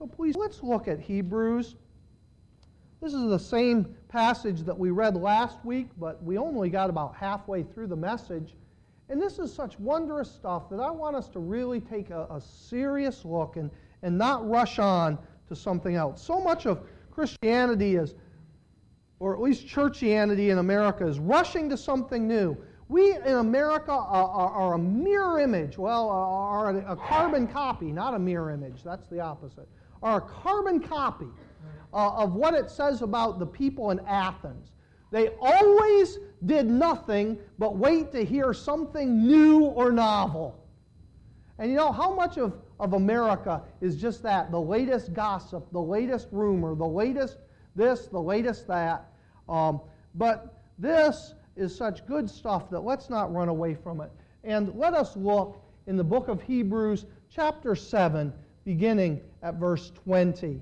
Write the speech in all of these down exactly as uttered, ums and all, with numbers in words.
So please, let's look at Hebrews. This is the same passage that we read last week, but we only got about halfway through the message. And this is such wondrous stuff that I want us to really take a, a serious look and, and not rush on to something else. So much of Christianity is, or at least churchianity in America, is rushing to something new. We in America are, are, are a mirror image, well, are a, a carbon copy, not a mirror image, that's the opposite, are a carbon copy uh, of what it says about the people in Athens. They always did nothing but wait to hear something new or novel. And you know, how much of, of America is just that? The latest gossip, the latest rumor, the latest this, the latest that. Um, but this is such good stuff that let's not run away from it. And let us look in the book of Hebrews, chapter seven, beginning at verse twenty.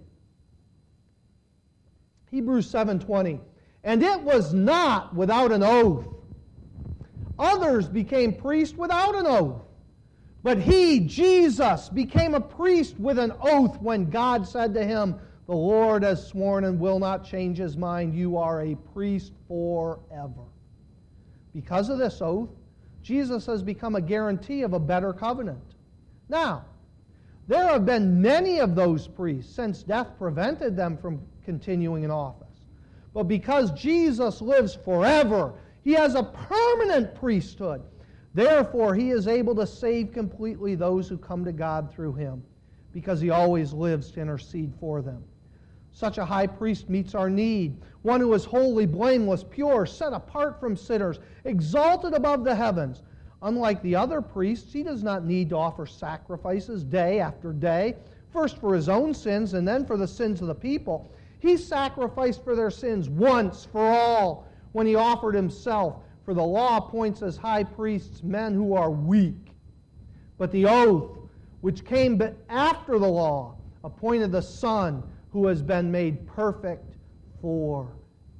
Hebrews seven twenty. And it was not without an oath. Others became priests without an oath. But he, Jesus, became a priest with an oath when God said to him, the Lord has sworn and will not change his mind. You are a priest forever. Because of this oath, Jesus has become a guarantee of a better covenant. Now, there have been many of those priests since death prevented them from continuing in office. But because Jesus lives forever, he has a permanent priesthood. Therefore, he is able to save completely those who come to God through him, because he always lives to intercede for them. Such a high priest meets our need, one who is holy, blameless, pure, set apart from sinners, exalted above the heavens. Unlike the other priests, he does not need to offer sacrifices day after day, first for his own sins and then for the sins of the people. He sacrificed for their sins once for all when he offered himself, for the law appoints as high priests men who are weak. But the oath, which came but after the law, appointed the Son who has been made perfect forever.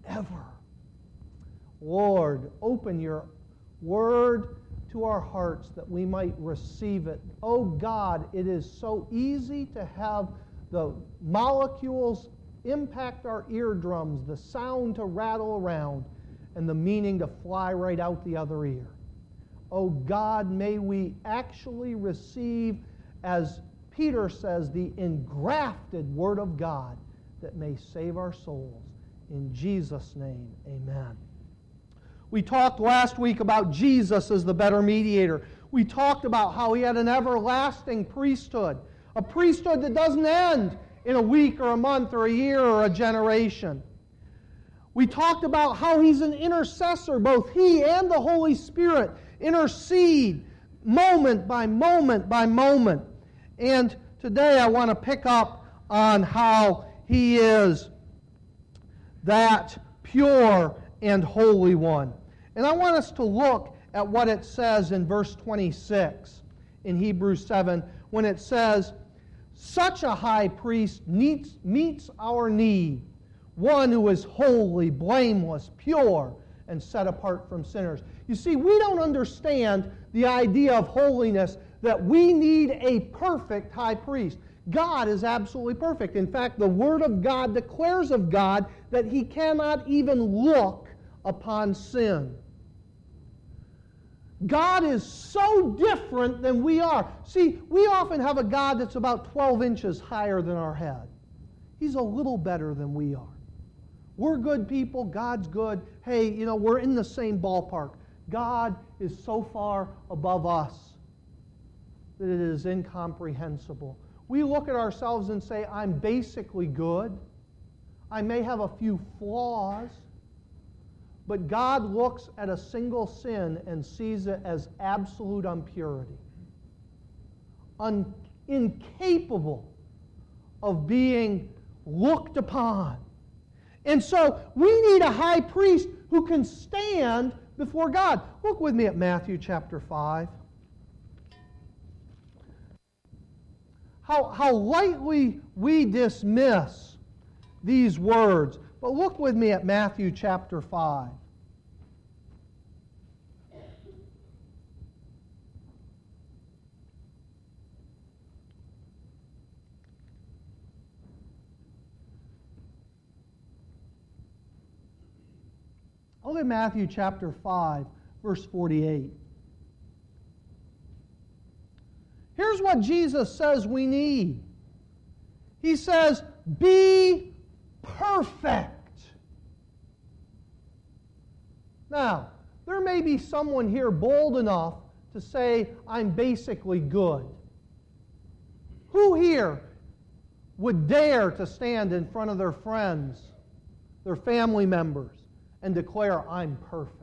Lord, open your word to our hearts that we might receive it. Oh God, it is so easy to have the molecules impact our eardrums, the sound to rattle around, and the meaning to fly right out the other ear. Oh God, may we actually receive, as Peter says, the engrafted Word of God that may save our souls. In Jesus' name, amen. We talked last week about Jesus as the better mediator. We talked about how he had an everlasting priesthood, a priesthood that doesn't end in a week or a month or a year or a generation. We talked about how he's an intercessor. Both he and the Holy Spirit intercede moment by moment by moment. And today I want to pick up on how he is that pure and holy one. And I want us to look at what it says in verse twenty-six in Hebrews seven, when it says, such a high priest meets, meets our need, one who is holy, blameless, pure, and set apart from sinners. You see, we don't understand the idea of holiness, that we need a perfect high priest. God is absolutely perfect. In fact, the Word of God declares of God that he cannot even look upon sin. God is so different than we are. See, we often have a God that's about twelve inches higher than our head. He's a little better than we are. We're good people, God's good. Hey, you know, we're in the same ballpark. God is so far above us that it is incomprehensible. We look at ourselves and say, I'm basically good. I may have a few flaws. But God looks at a single sin and sees it as absolute impurity. Un- incapable of being looked upon. And so we need a high priest who can stand before God. Look with me at Matthew chapter five. How, how lightly we dismiss these words. But look with me at Matthew chapter five. Look at Matthew chapter five, verse forty-eight. Here's what Jesus says we need. He says, be perfect. Now, there may be someone here bold enough to say, I'm basically good. Who here would dare to stand in front of their friends, their family members, and declare, I'm perfect?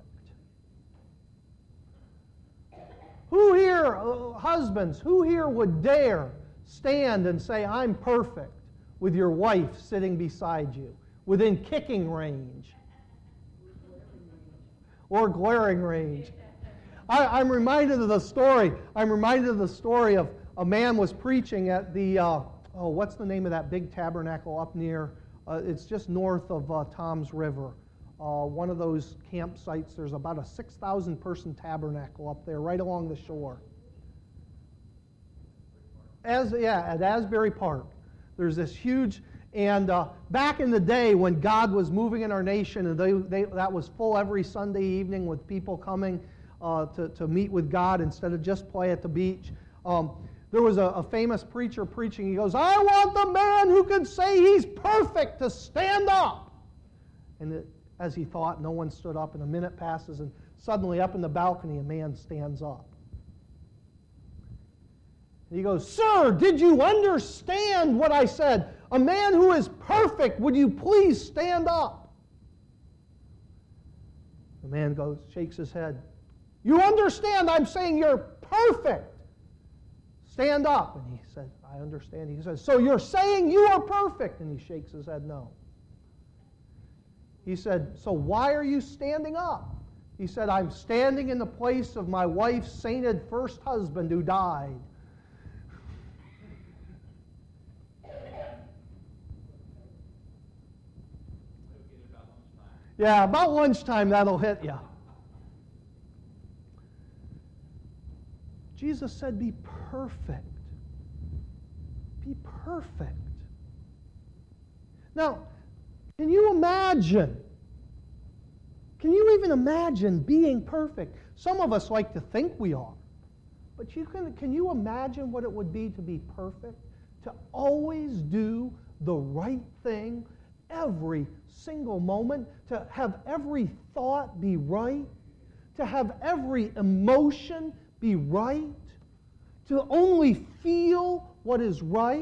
Who here, uh, husbands, who here would dare stand and say, I'm perfect, with your wife sitting beside you, within kicking range or glaring range? I, I'm reminded of the story. I'm reminded of the story of a man was preaching at the, uh, oh, what's the name of that big tabernacle up near, uh, it's just north of uh, Toms River. Uh, one of those campsites. There's about a six thousand person tabernacle up there right along the shore. As yeah, at Asbury Park. There's this huge, and uh, back in the day when God was moving in our nation, and they, they, that was full every Sunday evening with people coming uh, to, to meet with God instead of just play at the beach. Um, there was a, a famous preacher preaching. He goes, I want the man who can say he's perfect to stand up. And it, as he thought, no one stood up, and a minute passes, and suddenly up in the balcony, a man stands up. And he goes, Sir, did you understand what I said? A man who is perfect, would you please stand up? The man goes, shakes his head. You understand I'm saying you're perfect. Stand up. And he said, I understand. He says, so you're saying you are perfect? And he shakes his head, no. He said, so why are you standing up? He said, I'm standing in the place of my wife's sainted first husband who died. Yeah, about lunchtime that'll hit you. Jesus said, be perfect. Be perfect. Now, can you imagine? Can you even imagine being perfect? Some of us like to think we are. But you can, can you imagine what it would be to be perfect? To always do the right thing every single moment? To have every thought be right? To have every emotion be right? To only feel what is right?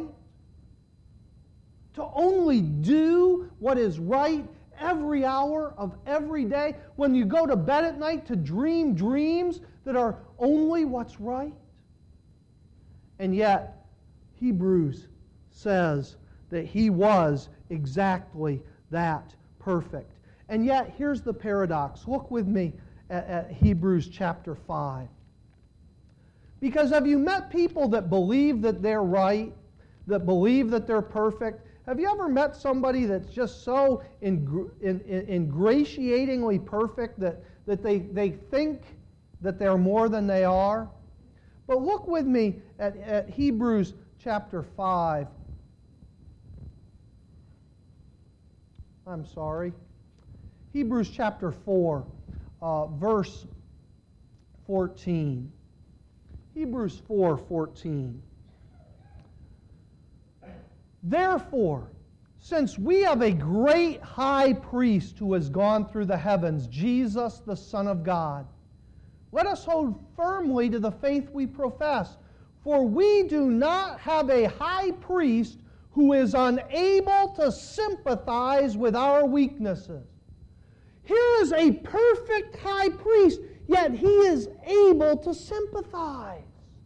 To only do what is right every hour of every day? When you go to bed at night, to dream dreams that are only what's right? And yet, Hebrews says that he was exactly that, perfect. And yet, here's the paradox. Look with me at, at Hebrews chapter five. Because have you met people that believe that they're right, that believe that they're perfect? Have you ever met somebody that's just so ingr- in, in, ingratiatingly perfect that, that they, they think that they're more than they are? But look with me at, at Hebrews chapter five. I'm sorry. Hebrews chapter four, uh, verse fourteen. Hebrews four fourteen. Therefore, since we have a great high priest who has gone through the heavens, Jesus, the Son of God, let us hold firmly to the faith we profess. For we do not have a high priest who is unable to sympathize with our weaknesses. Here is a perfect high priest, yet he is able to sympathize.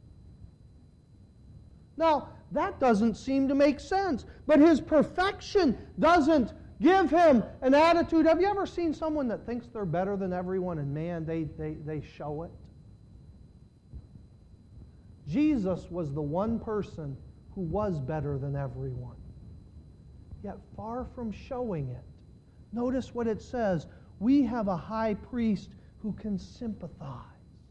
Now, that doesn't seem to make sense. But his perfection doesn't give him an attitude. Have you ever seen someone that thinks they're better than everyone, and man, they, they, they show it? Jesus was the one person who was better than everyone, yet far from showing it. Notice what it says. We have a high priest who can sympathize.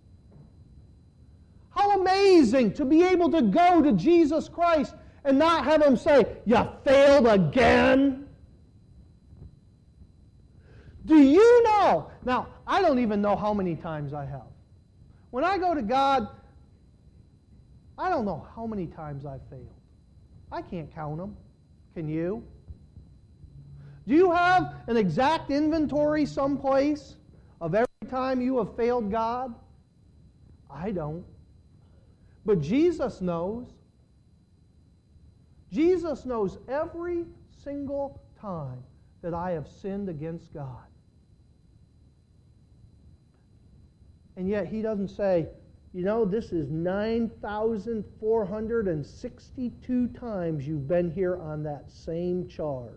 How amazing to be able to go to Jesus Christ and not have Him say, you failed again. Do you know? Now, I don't even know how many times I have. When I go to God, I don't know how many times I've failed. I can't count them. Can you? Do you have an exact inventory someplace of every time you have failed God? I don't. But Jesus knows. Jesus knows every single time that I have sinned against God. And yet He doesn't say, you know, this is nine thousand four hundred sixty-two times you've been here on that same charge.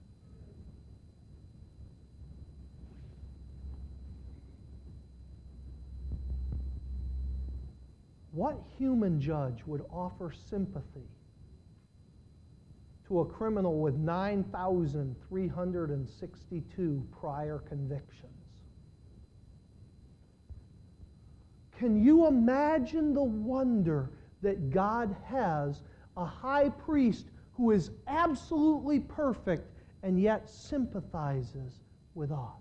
What human judge would offer sympathy to a criminal with nine thousand three hundred sixty-two prior convictions? Can you imagine the wonder that God has a high priest who is absolutely perfect and yet sympathizes with us?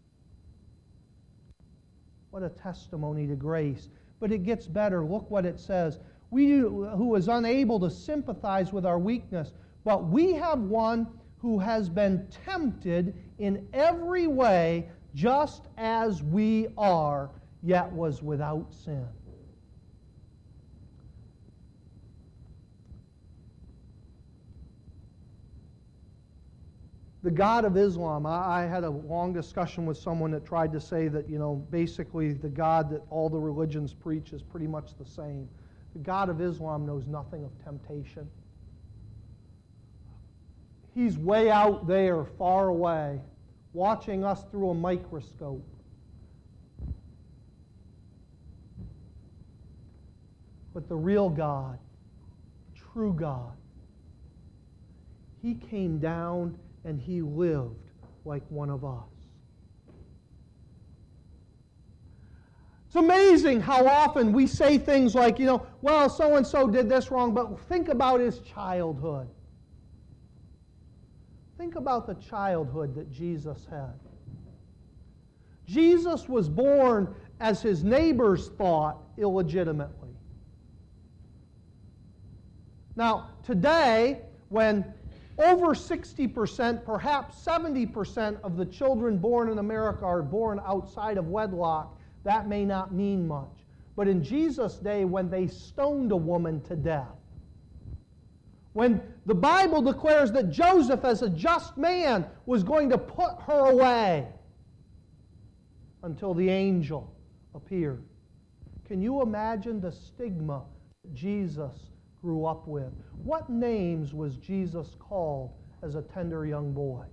What a testimony to grace. But it gets better. Look what it says. We who is unable to sympathize with our weakness, but we have one who has been tempted in every way just as we are, yet was without sin. The God of Islam, I, I had a long discussion with someone that tried to say that, you know, basically the God that all the religions preach is pretty much the same. The God of Islam knows nothing of temptation. He's way out there, far away, watching us through a microscope. But the real God, true God, He came down and He lived like one of us. It's amazing how often we say things like, you know, well, so-and-so did this wrong, but think about his childhood. Think about the childhood that Jesus had. Jesus was born, as his neighbors thought, illegitimately. Now, today, when over sixty percent, perhaps seventy percent of the children born in America are born outside of wedlock, that may not mean much. But in Jesus' day, when they stoned a woman to death, when the Bible declares that Joseph, as a just man, was going to put her away until the angel appeared. Can you imagine the stigma that Jesus grew up with? What names was Jesus called as a tender young boy?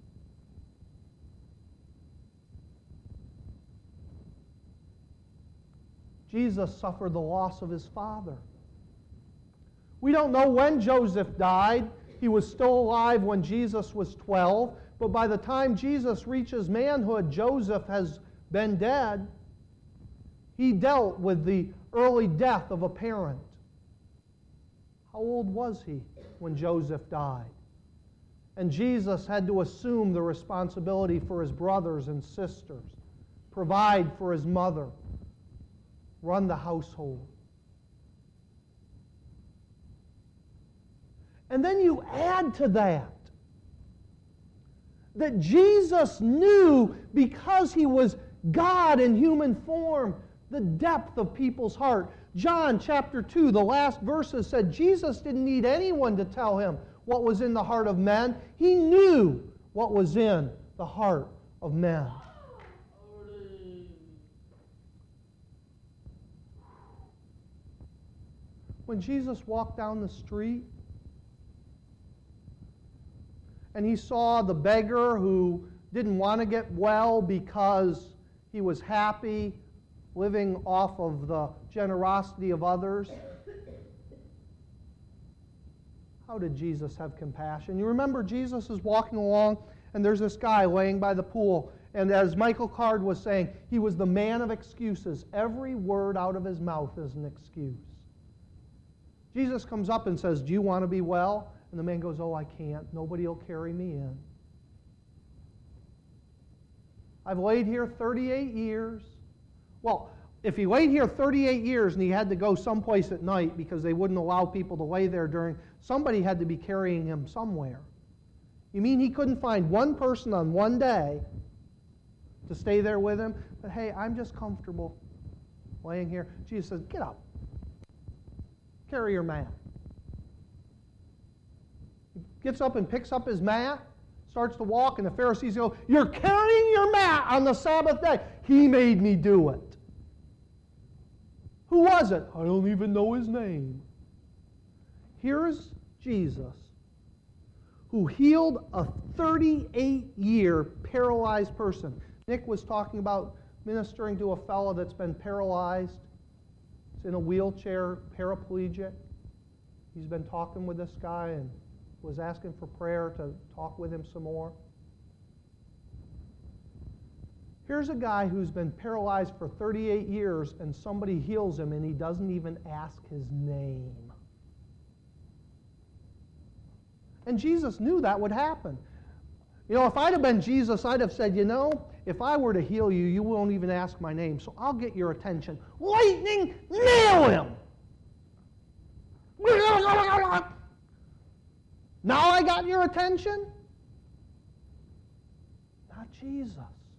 Jesus suffered the loss of his father. We don't know when Joseph died. He was still alive when Jesus was twelve, but by the time Jesus reaches manhood, Joseph has been dead. He dealt with the early death of a parent. How old was he when Joseph died? And Jesus had to assume the responsibility for his brothers and sisters, provide for his mother, run the household. And then you add to that that Jesus knew, because he was God in human form, the depth of people's heart. John chapter two, the last verses said Jesus didn't need anyone to tell him what was in the heart of men. He knew what was in the heart of men. When Jesus walked down the street and he saw the beggar who didn't want to get well because he was happy living off of the generosity of others, how did Jesus have compassion? You remember Jesus is walking along and there's this guy laying by the pool, and as Michael Card was saying, he was the man of excuses. Every word out of his mouth is an excuse. Jesus comes up and says, "Do you want to be well?" And the man goes, "Oh, I can't. Nobody will carry me in." I've laid here thirty-eight years. Well, if he laid here thirty-eight years and he had to go someplace at night because they wouldn't allow people to lay there during, somebody had to be carrying him somewhere. You mean he couldn't find one person on one day to stay there with him? But hey, I'm just comfortable laying here. Jesus says, get up. Carry your mat. He gets up and picks up his mat, starts to walk, and the Pharisees go, you're carrying your mat on the Sabbath day. He made me do it. Who was it? I don't even know his name. Here's Jesus, who healed a thirty-eight-year paralyzed person. Nick was talking about ministering to a fellow that's been paralyzed. He's in a wheelchair, paraplegic. He's been talking with this guy and was asking for prayer to talk with him some more. Here's a guy who's been paralyzed for thirty-eight years, and somebody heals him, and he doesn't even ask his name. And Jesus knew that would happen. You know, if I'd have been Jesus, I'd have said, you know, if I were to heal you, you won't even ask my name, so I'll get your attention. Lightning, nail him! Now I got your attention? Not Jesus.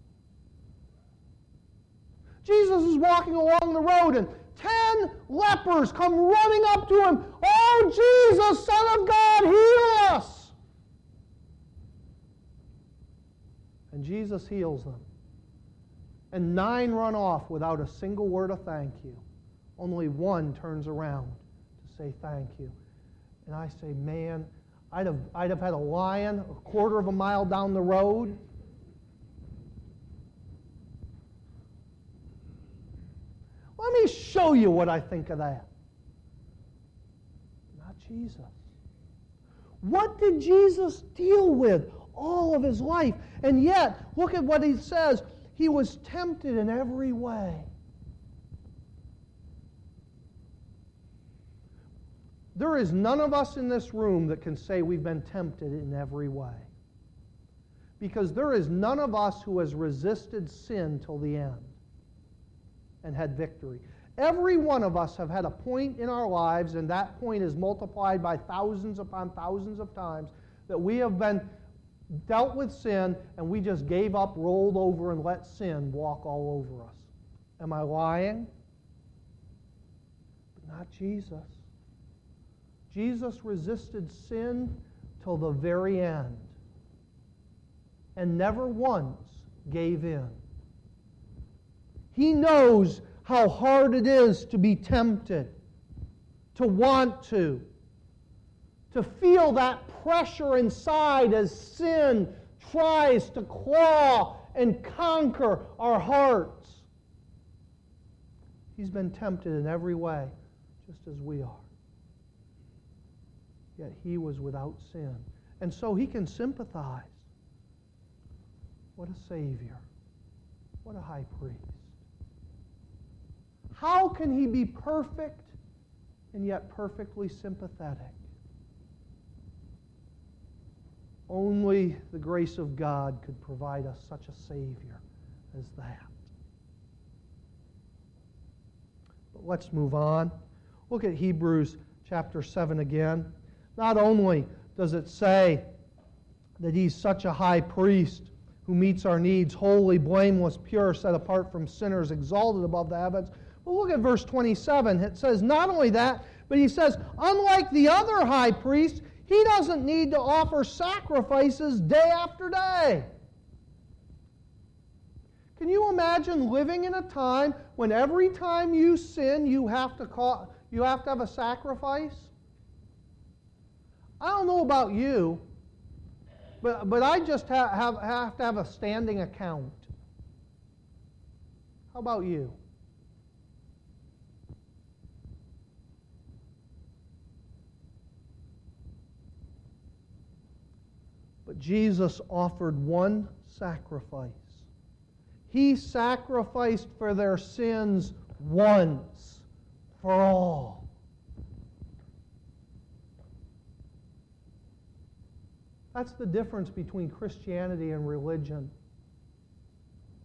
Jesus is walking along the road, and ten lepers come running up to him. Oh, Jesus, Son of God, heal us! And Jesus heals them. And nine run off without a single word of thank you. Only one turns around to say thank you. And I say, man, I'd have, I'd have had a lion a quarter of a mile down the road. Let me show you what I think of that. Not Jesus. What did Jesus deal with all of his life? And yet, look at what he says. He was tempted in every way. There is none of us in this room that can say we've been tempted in every way. Because there is none of us who has resisted sin till the end and had victory. Every one of us have had a point in our lives, and that point is multiplied by thousands upon thousands of times, that we have been dealt with sin, and we just gave up, rolled over, and let sin walk all over us. Am I lying? But not Jesus. Jesus resisted sin till the very end, and never once gave in. He knows how hard it is to be tempted, to want to, to feel that pressure inside as sin tries to claw and conquer our hearts. He's been tempted in every way, just as we are. Yet he was without sin. And so he can sympathize. What a Savior. What a high priest. How can he be perfect and yet perfectly sympathetic? Only the grace of God could provide us such a Savior as that. But let's move on. Look at Hebrews chapter seven again. Not only does it say that he's such a high priest who meets our needs, holy, blameless, pure, set apart from sinners, exalted above the heavens. But look at verse twenty-seven. It says not only that, but he says, unlike the other high priests, he doesn't need to offer sacrifices day after day. Can you imagine living in a time when every time you sin, you have to call, you have to have a sacrifice? I don't know about you, but, but I just have, have, have to have a standing account. How about you? But Jesus offered one sacrifice. He sacrificed for their sins once for all. That's the difference between Christianity and religion.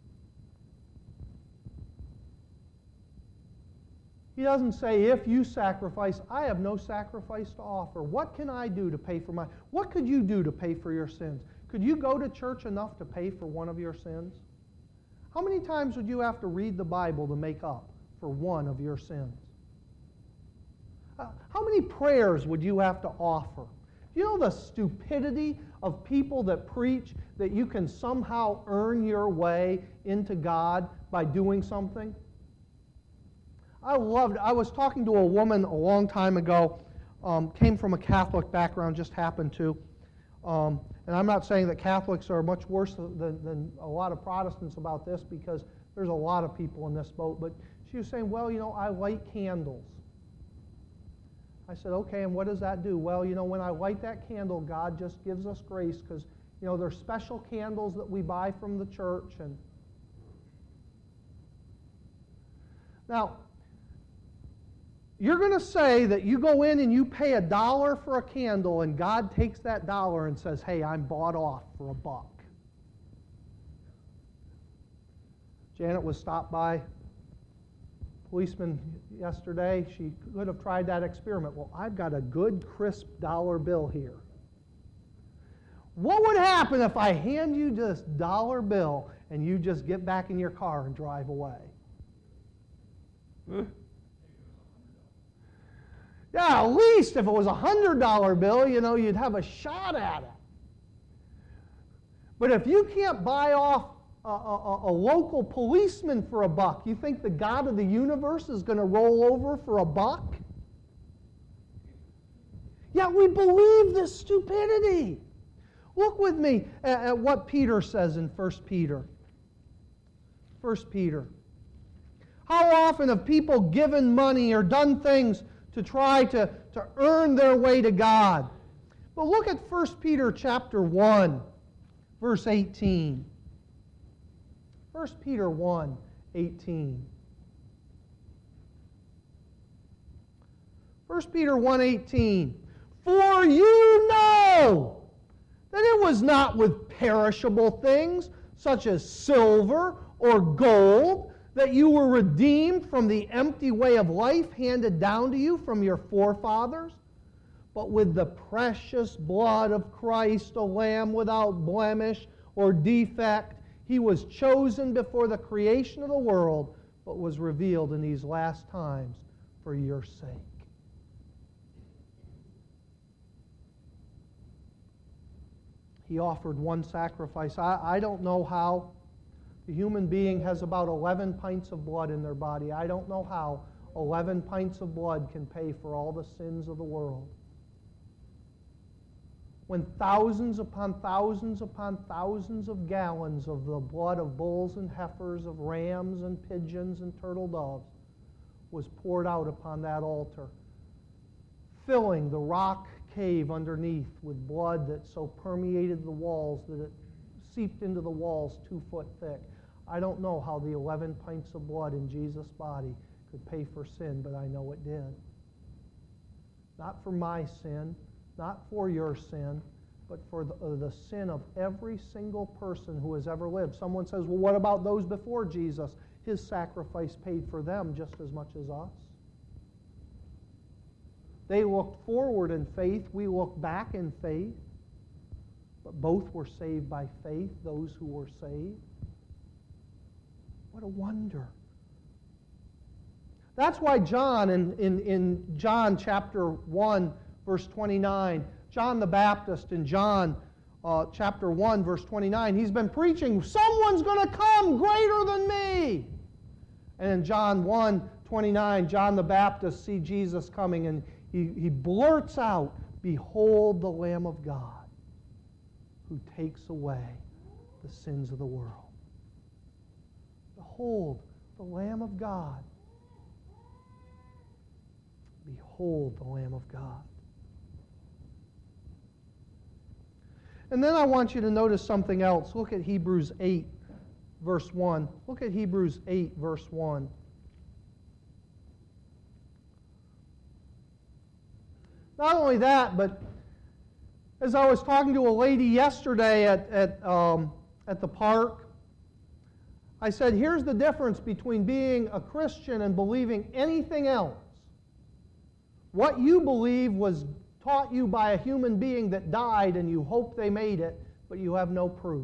He doesn't say, if you sacrifice, I have no sacrifice to offer. What can I do to pay for my... What could you do to pay for your sins? Could you go to church enough to pay for one of your sins? How many times would you have to read the Bible to make up for one of your sins? Uh, how many prayers would you have to offer? Do you know the stupidity of people that preach that you can somehow earn your way into God by doing something? I loved, I was talking to a woman a long time ago, um, came from a Catholic background, just happened to. Um, and I'm not saying that Catholics are much worse than, than a lot of Protestants about this, because there's a lot of people in this boat. But she was saying, well, you know, I light candles. I said, okay, and what does that do? Well, you know, when I light that candle, God just gives us grace, because, you know, there's special candles that we buy from the church. And now, you're going to say that you go in and you pay a dollar for a candle, and God takes that dollar and says, hey, I'm bought off for a buck. Janet was stopped by a policeman yesterday. She could have tried that experiment. Well, I've got a good, crisp dollar bill here. What would happen if I hand you this dollar bill and you just get back in your car and drive away? Huh? Yeah, at least if it was a one hundred dollar bill, you know, you'd have a shot at it. But if you can't buy off a, a, a local policeman for a buck, you think the God of the universe is going to roll over for a buck? Yeah, we believe this stupidity. Look with me at, at what Peter says in First Peter. First Peter. How often have people given money or done things to try to, to earn their way to God? But look at First Peter chapter one, verse eighteen. First Peter one, eighteen. First Peter one, eighteen. For you know that it was not with perishable things, such as silver or gold, that you were redeemed from the empty way of life handed down to you from your forefathers, but with the precious blood of Christ, a lamb without blemish or defect. He was chosen before the creation of the world, but was revealed in these last times for your sake. He offered one sacrifice. I, I don't know how. The human being has about eleven pints of blood in their body. I don't know how eleven pints of blood can pay for all the sins of the world. When thousands upon thousands upon thousands of gallons of the blood of bulls and heifers, of rams and pigeons and turtle doves was poured out upon that altar, filling the rock cave underneath with blood that so permeated the walls that it seeped into the walls two foot thick. I don't know how the eleven pints of blood in Jesus' body could pay for sin, but I know it did. Not for my sin, not for your sin, but for the, uh, the sin of every single person who has ever lived. Someone says, well, what about those before Jesus? His sacrifice paid for them just as much as us. They looked forward in faith. We look back in faith. But both were saved by faith, those who were saved. What a wonder. That's why John, in, in, in John chapter one, verse twenty-nine, John the Baptist in John uh, chapter one, verse twenty-nine, he's been preaching, someone's going to come greater than me. And in John one, twenty-nine, John the Baptist sees Jesus coming, and he, he blurts out, behold the Lamb of God, who takes away the sins of the world. Behold, the Lamb of God. Behold, the Lamb of God. And then I want you to notice something else. Look at Hebrews eight, verse one. Look at Hebrews eight, verse one. Not only that, but as I was talking to a lady yesterday at, at, um, at the park, I said, here's the difference between being a Christian and believing anything else. What you believe was taught you by a human being that died, and you hope they made it, but you have no proof.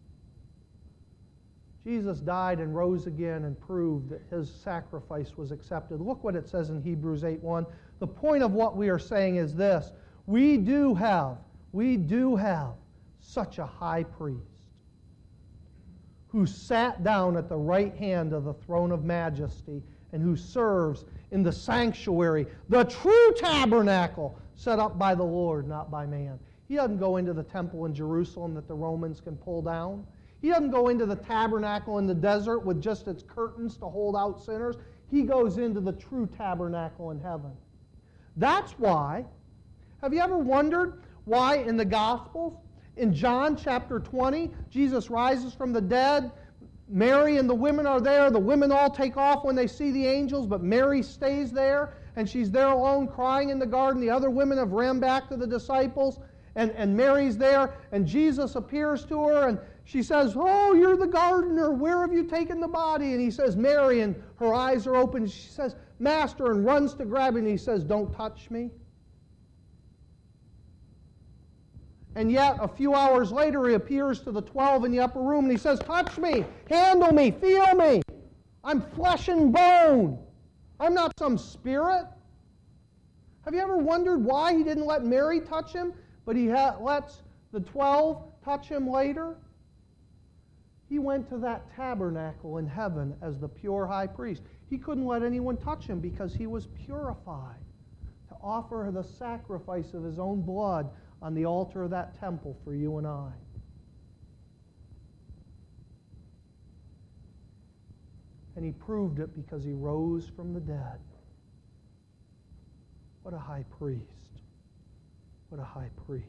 Jesus died and rose again and proved that His sacrifice was accepted. Look what it says in Hebrews eight one. The point of what we are saying is this. We do have, we do have such a high priest who sat down at the right hand of the throne of majesty and who serves in the sanctuary, the true tabernacle set up by the Lord, not by man. He doesn't go into the temple in Jerusalem that the Romans can pull down. He doesn't go into the tabernacle in the desert with just its curtains to hold out sinners. He goes into the true tabernacle in heaven. That's why, have you ever wondered why in the Gospels, in John chapter twenty, Jesus rises from the dead, Mary and the women are there, the women all take off when they see the angels, but Mary stays there, and she's there alone crying in the garden. The other women have ran back to the disciples, and, and Mary's there, and Jesus appears to her, and she says, "Oh, you're the gardener. Where have you taken the body?" And he says, "Mary," and her eyes are open. She says, "Master," and runs to grab him, and he says, "Don't touch me." And yet, a few hours later, he appears to the twelve in the upper room, and he says, "Touch me, handle me, feel me. I'm flesh and bone. I'm not some spirit." Have you ever wondered why he didn't let Mary touch him, but he ha- lets the twelve touch him later? He went to that tabernacle in heaven as the pure high priest. He couldn't let anyone touch him because he was purified to offer the sacrifice of his own blood on the altar of that temple for you and I. And he proved it because he rose from the dead. What a high priest. What a high priest.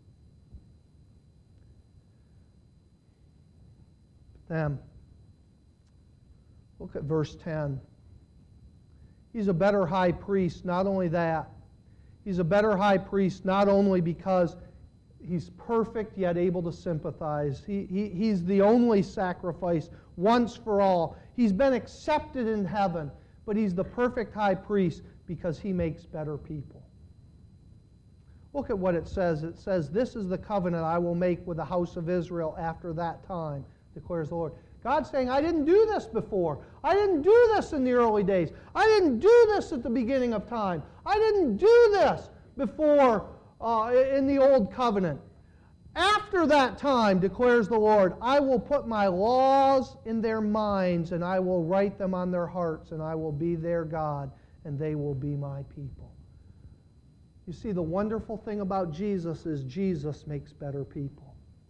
Then, look at verse ten. He's a better high priest, not only that. He's a better high priest not only because he's perfect yet able to sympathize. He, he, he's the only sacrifice once for all. He's been accepted in heaven, but he's the perfect high priest because he makes better people. Look at what it says. It says, "This is the covenant I will make with the house of Israel after that time, declares the Lord." God's saying, I didn't do this before. I didn't do this in the early days. I didn't do this at the beginning of time. I didn't do this before uh, in the old covenant. After that time, declares the Lord, I will put my laws in their minds, and I will write them on their hearts, and I will be their God, and they will be my people. You see, the wonderful thing about Jesus is Jesus makes better people.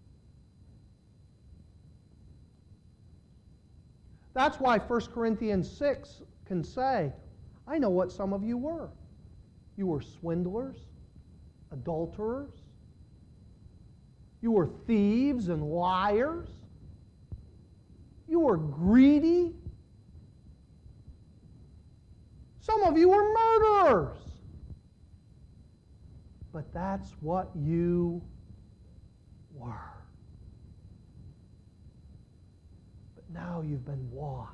That's why First Corinthians six can say, I know what some of you were. You were swindlers, adulterers. You were thieves and liars. You were greedy. Some of you were murderers. But that's what you were. Now you've been washed.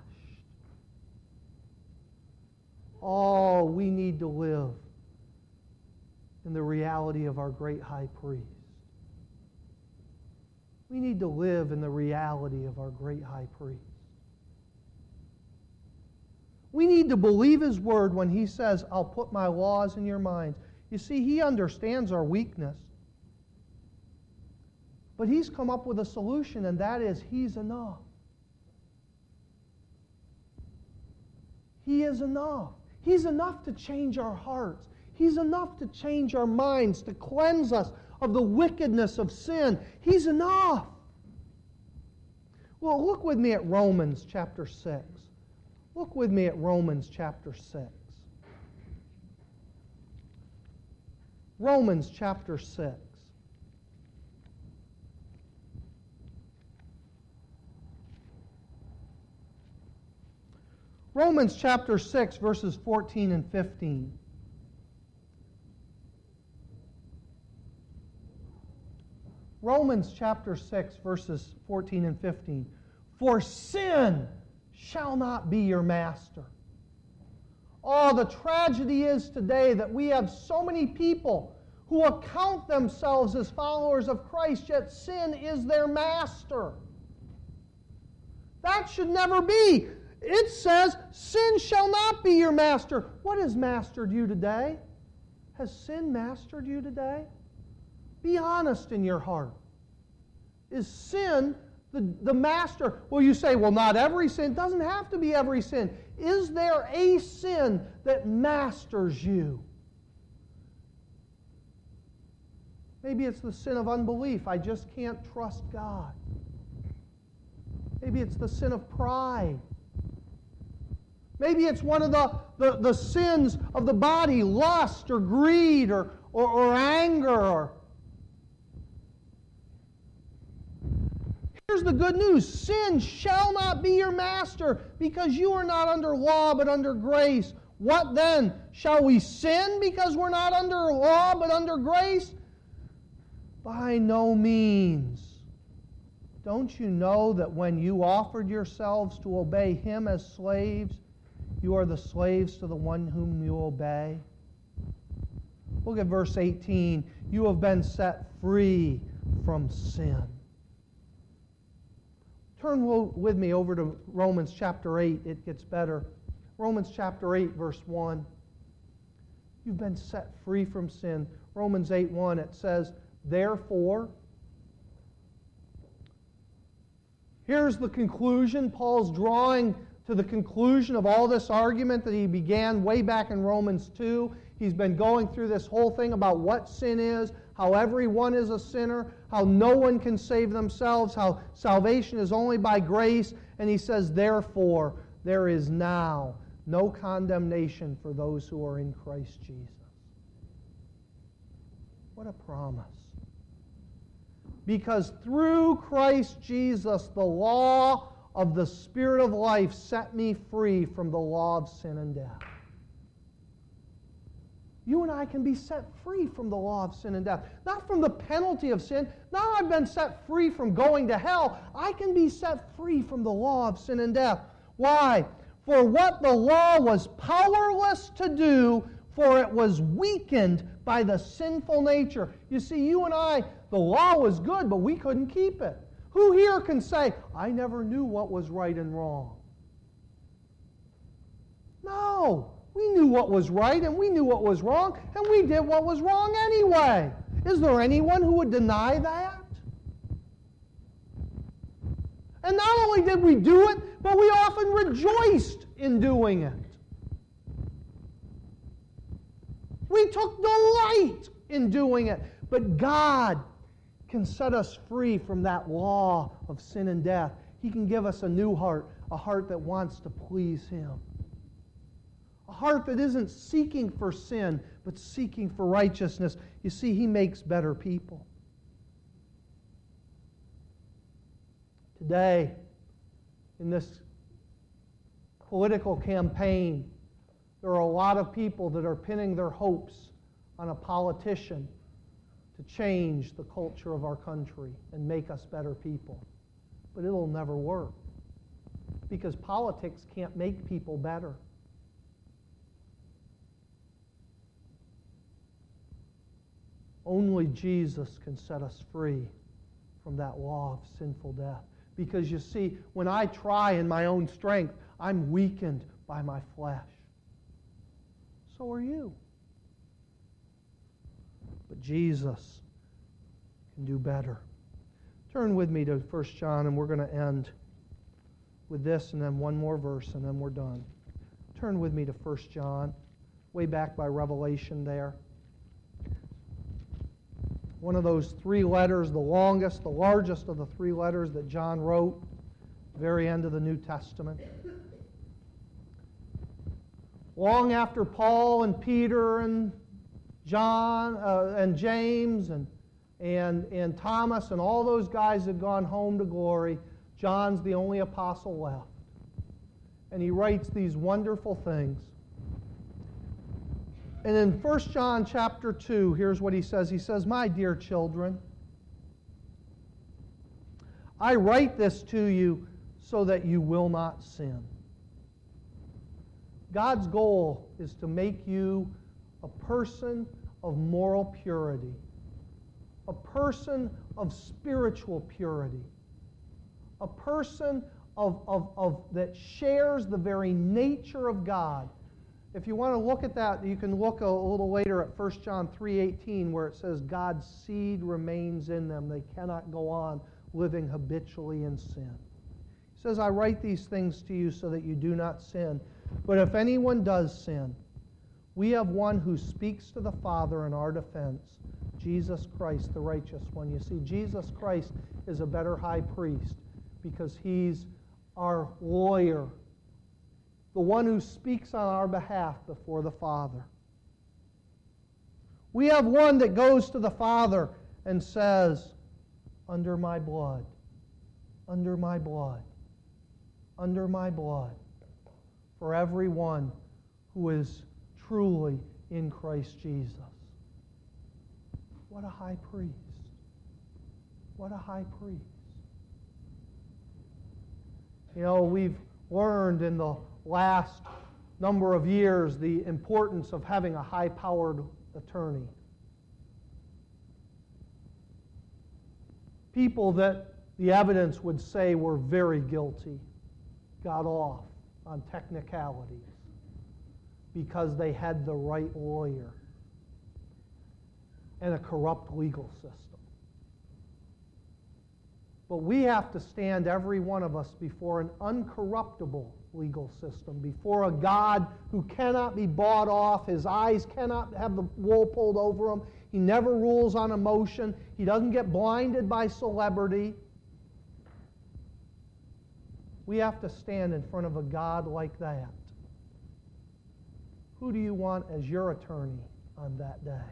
Oh, we need to live in the reality of our great high priest. We need to live in the reality of our great high priest. We need to believe His word when He says, I'll put my laws in your minds. You see, He understands our weakness. But He's come up with a solution, and that is He's enough. He is enough. He's enough to change our hearts. He's enough to change our minds, to cleanse us of the wickedness of sin. He's enough. Well, look with me at Romans chapter six. Look with me at Romans chapter six. Romans chapter six. Romans chapter six, verses fourteen and fifteen. Romans chapter six, verses fourteen and fifteen. For sin shall not be your master. Oh, the tragedy is today that we have so many people who account themselves as followers of Christ, yet sin is their master. That should never be. It says, sin shall not be your master. What has mastered you today? Has sin mastered you today? Be honest in your heart. Is sin the, the master? Well, you say, well, not every sin. It doesn't have to be every sin. Is there a sin that masters you? Maybe it's the sin of unbelief. I just can't trust God. Maybe it's the sin of pride. Maybe it's one of the, the, the sins of the body, lust or greed or, or, or anger. Or... Here's the good news. Sin shall not be your master, because you are not under law but under grace. What then? Shall we sin because we're not under law but under grace? By no means. Don't you know that when you offered yourselves to obey Him as slaves, you are the slaves to the one whom you obey? Look at verse eighteen. You have been set free from sin. Turn with me over to Romans chapter eight. It gets better. Romans chapter eight, verse one. You've been set free from sin. Romans eight one, it says, therefore, here's the conclusion. Paul's drawing to the conclusion of all this argument that he began way back in Romans two. He's been going through this whole thing about what sin is, how everyone is a sinner, how no one can save themselves, how salvation is only by grace. And he says, therefore, there is now no condemnation for those who are in Christ Jesus. What a promise. Because through Christ Jesus, the law of the Spirit of life set me free from the law of sin and death. You and I can be set free from the law of sin and death. Not from the penalty of sin. Not I've been set free from going to hell. I can be set free from the law of sin and death. Why? For what the law was powerless to do, for it was weakened by the sinful nature. You see, you and I, the law was good, but we couldn't keep it. Who here can say, I never knew what was right and wrong? No. We knew what was right and we knew what was wrong, and we did what was wrong anyway. Is there anyone who would deny that? And not only did we do it, but we often rejoiced in doing it. We took delight in doing it. But God can set us free from that law of sin and death. He can give us a new heart, a heart that wants to please Him. A heart that isn't seeking for sin, but seeking for righteousness. You see, He makes better people. Today, in this political campaign, there are a lot of people that are pinning their hopes on a politician to change the culture of our country and make us better people. But it'll never work, because politics can't make people better. Only Jesus can set us free from that law of sinful death. Because you see, when I try in my own strength, I'm weakened by my flesh. So are you. But Jesus can do better. Turn with me to First John, and we're going to end with this and then one more verse, and then we're done. Turn with me to First John, way back by Revelation there. One of those three letters, the longest, the largest of the three letters that John wrote, very end of the New Testament. Long after Paul and Peter and John uh, and James and, and, and Thomas and all those guys had gone home to glory, John's the only apostle left. And he writes these wonderful things. And in First John chapter two, here's what he says. He says, my dear children, I write this to you so that you will not sin. God's goal is to make you a person of moral purity, a person of spiritual purity, a person of, of, of that shares the very nature of God. If you want to look at that, you can look a, a little later at First John three eighteen, where it says God's seed remains in them. They cannot go on living habitually in sin. He says, I write these things to you so that you do not sin. But if anyone does sin, we have one who speaks to the Father in our defense, Jesus Christ, the righteous one. You see, Jesus Christ is a better high priest because he's our lawyer, the one who speaks on our behalf before the Father. We have one that goes to the Father and says, under my blood, under my blood, under my blood, for everyone who is truly in Christ Jesus. What a high priest. What a high priest. You know, we've learned in the last number of years the importance of having a high-powered attorney. People that the evidence would say were very guilty got off on technicalities because they had the right lawyer and a corrupt legal system. But we have to stand, every one of us, before an uncorruptible legal system, before a God who cannot be bought off. His eyes cannot have the wool pulled over him. He never rules on emotion. He doesn't get blinded by celebrity. We have to stand in front of a God like that. Who do you want as your attorney on that day?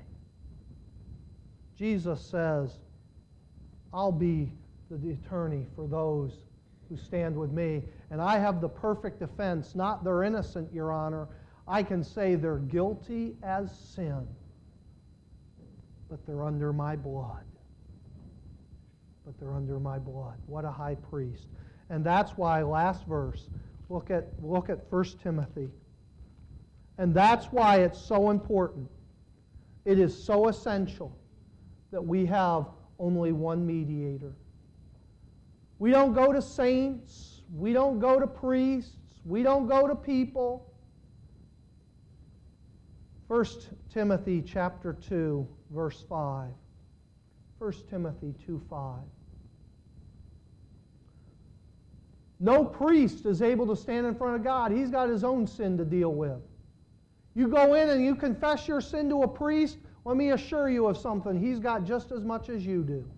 Jesus says, I'll be the attorney for those who stand with me. And I have the perfect defense. Not they're innocent, Your Honor. I can say they're guilty as sin, but they're under my blood. But they're under my blood. What a high priest. And that's why, last verse, look at, look at First Timothy. And that's why it's so important. It is so essential that we have only one mediator. We don't go to saints. We don't go to priests. We don't go to people. First Timothy chapter two, verse five. First Timothy two five. No priest is able to stand in front of God. He's got his own sin to deal with. You go in and you confess your sin to a priest, let me assure you of something. He's got just as much as you do.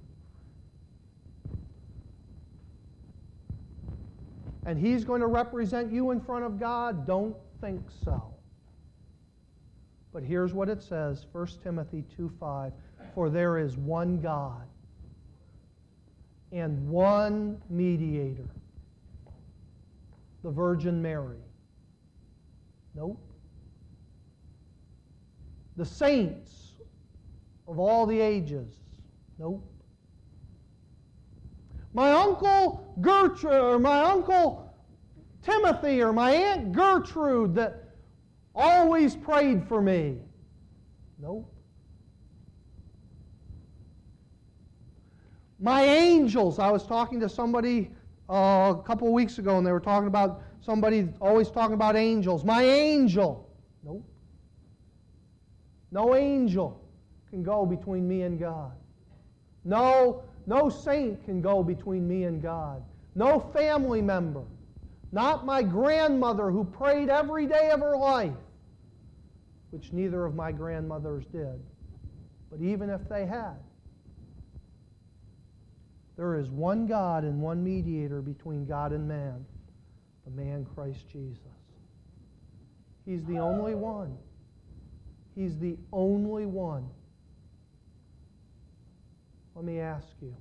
And he's going to represent you in front of God? Don't think so. But here's what it says, First Timothy two five. For there is one God and one mediator, the Virgin Mary. Nope. The saints of all the ages. Nope. My uncle Gertrude, or my uncle Timothy, or my Aunt Gertrude that always prayed for me. Nope. My angels. I was talking to somebody uh, a couple of weeks ago, and they were talking about somebody always talking about angels. My angel. Nope. No angel can go between me and God. No, no saint can go between me and God. No family member. Not my grandmother who prayed every day of her life, which neither of my grandmothers did. But even if they had, there is one God and one mediator between God and man, the man Christ Jesus. He's the only one. He's the only one. Let me ask you,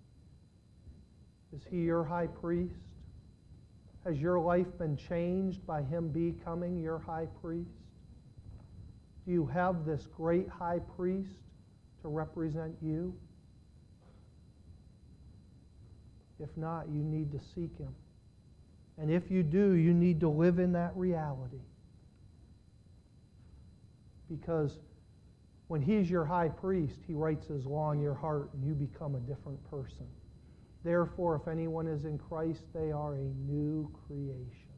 is he your high priest? Has your life been changed by him becoming your high priest? Do you have this great high priest to represent you? If not, you need to seek him. And if you do, you need to live in that reality. Because when He's your high priest, He writes His law in your heart and you become a different person. Therefore, if anyone is in Christ, they are a new creation.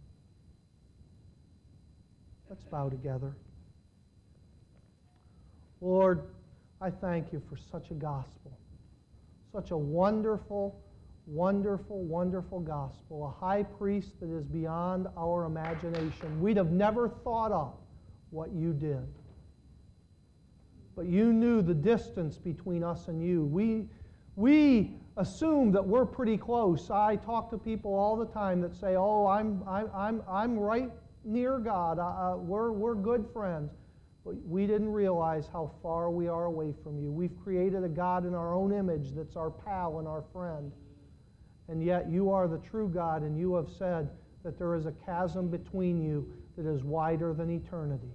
Let's bow together. Lord, I thank You for such a gospel, such a wonderful, wonderful, wonderful gospel, a high priest that is beyond our imagination. We'd have never thought of what You did. But You knew the distance between us and You. We, we assume that we're pretty close. I talk to people all the time that say, oh, I'm, I'm, I'm, I'm right near God. Uh, we're, we're good friends. But we didn't realize how far we are away from You. We've created a God in our own image that's our pal and our friend. And yet You are the true God, and You have said that there is a chasm between You that is wider than eternity.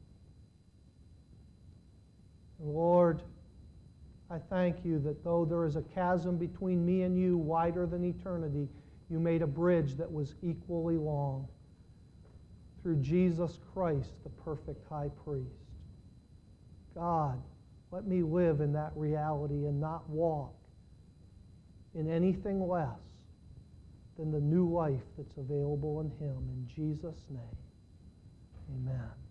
And Lord, I thank You that though there is a chasm between me and You wider than eternity, You made a bridge that was equally long through Jesus Christ, the perfect high priest. God, let me live in that reality and not walk in anything less than the new life that's available in Him. In Jesus' name, amen.